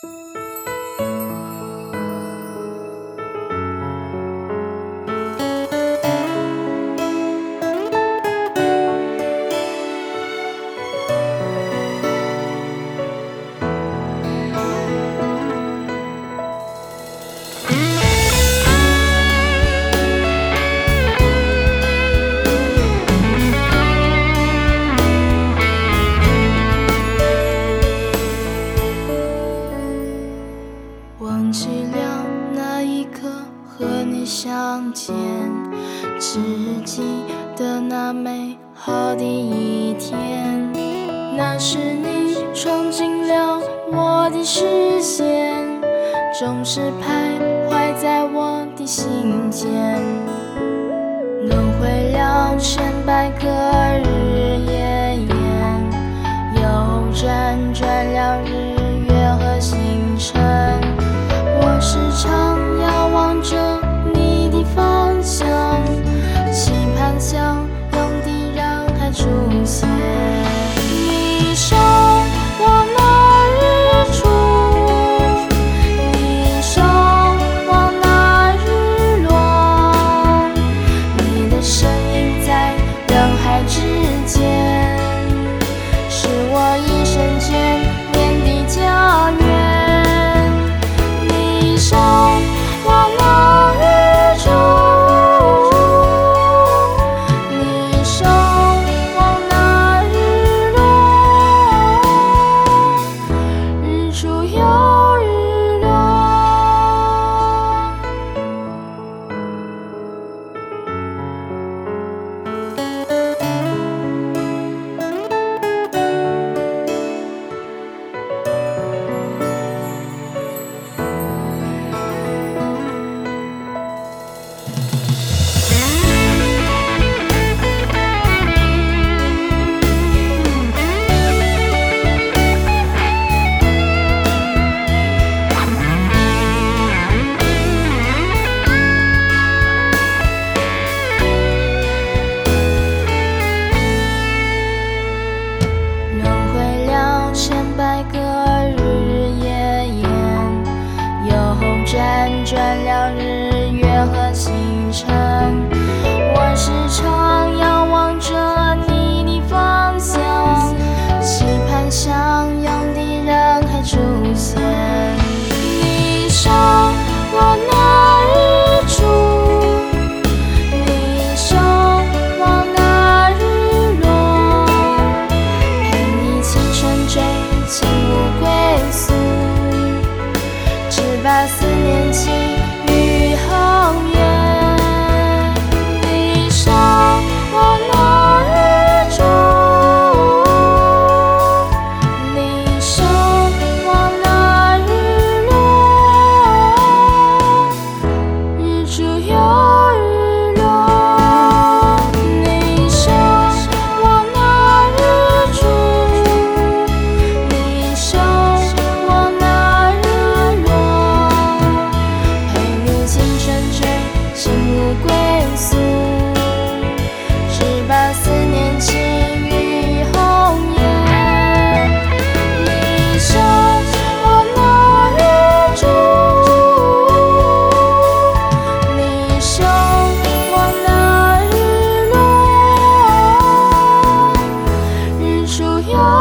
忘记了那一刻和你相见，只记得那美好的一天。那时你闯进了我的视线，总是徘徊在我的心间。轮回了千百个日夜夜，又辗转了日月和星辰。我时常遥望着你的方向，期盼相拥的让海出现。你守我那日出，你守我那日落，你的身影在人海之间，是我一生眷恋的家园。辗转了日月和星辰，我时常遥望着你的方向，期盼相拥的人海出现。你守我那日出，你守我那日落，陪你青春追，情无归宿，只把思念寄予后愿。你守我那日出，你守我那日落，日出又日落。你守我那日出，你守我那日落，心无归宿，只把思念寄予后愿。你守我那日出，你守我那日落，日出又